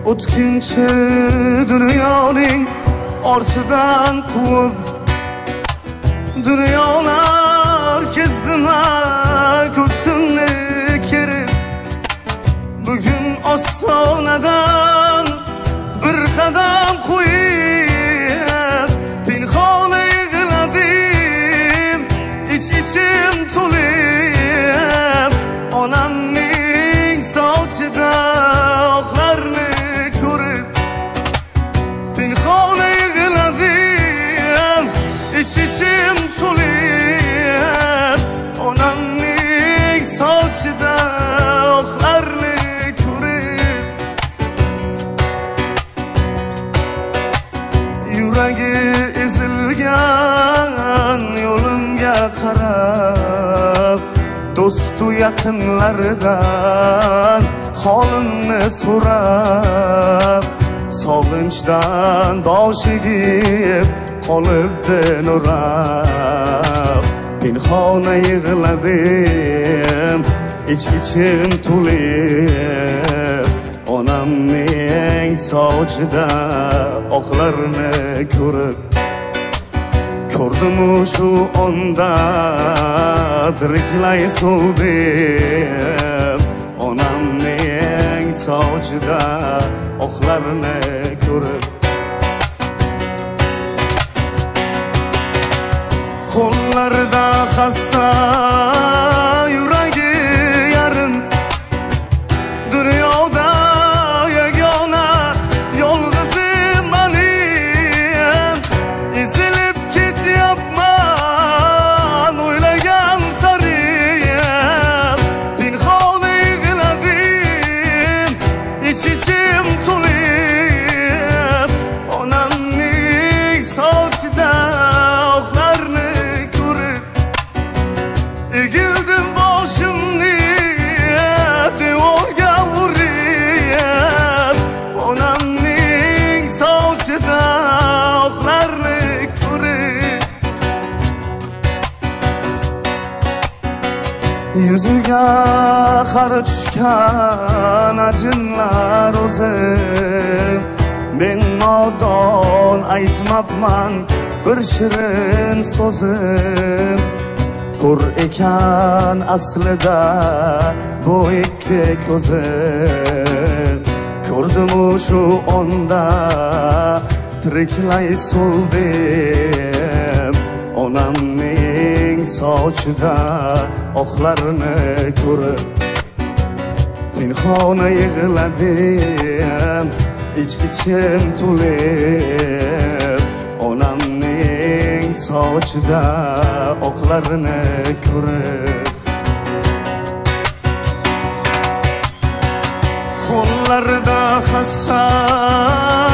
o'tkinchi dunyoning ortidan quvib dunyolar kezdima ko'ksimni kerib bugun ostonadan bir qadam qo'yib pinhona yig'ladim ichim to'lib onamning sochida oqlarni ko'rib pinhona yig'ladim ichim to'lib onamning sochida oqlarni ko'rib yuragi ezilgan yo'limga qarab do'stu yaqinlaridan holimni so'rab sog'inchdan bosh egib qolibdi nurab pinhona yig'ladim ichim to'lib onamning sochida oqlarni ko'rib ko'rdimu shu onda tiriklay so'ldim onamning sochida oqlarni ko'rib qo'llarida hassa yuragi yarim dunyoda yagona yolg'izim manim ezilib ketyapman o'ylagan sarim pinhona yig'ladim ichim to'lib onamning sochida oqlarni egildim boshimni devorga urib onamning sochida oqlarni ko'rib yuziga qari tushgan ajinlar o'zim men nodon aytmabman bir shirin so'zim ko'r ekan aslida bu ikki ko'zim ko'rdimu shu onda tiriklay so'ldim onamning sochida oqlarni ko'rib pinhona yig'ladim ichim to'lib onamning sochida oqlarni ko'rib qo'llarida hassa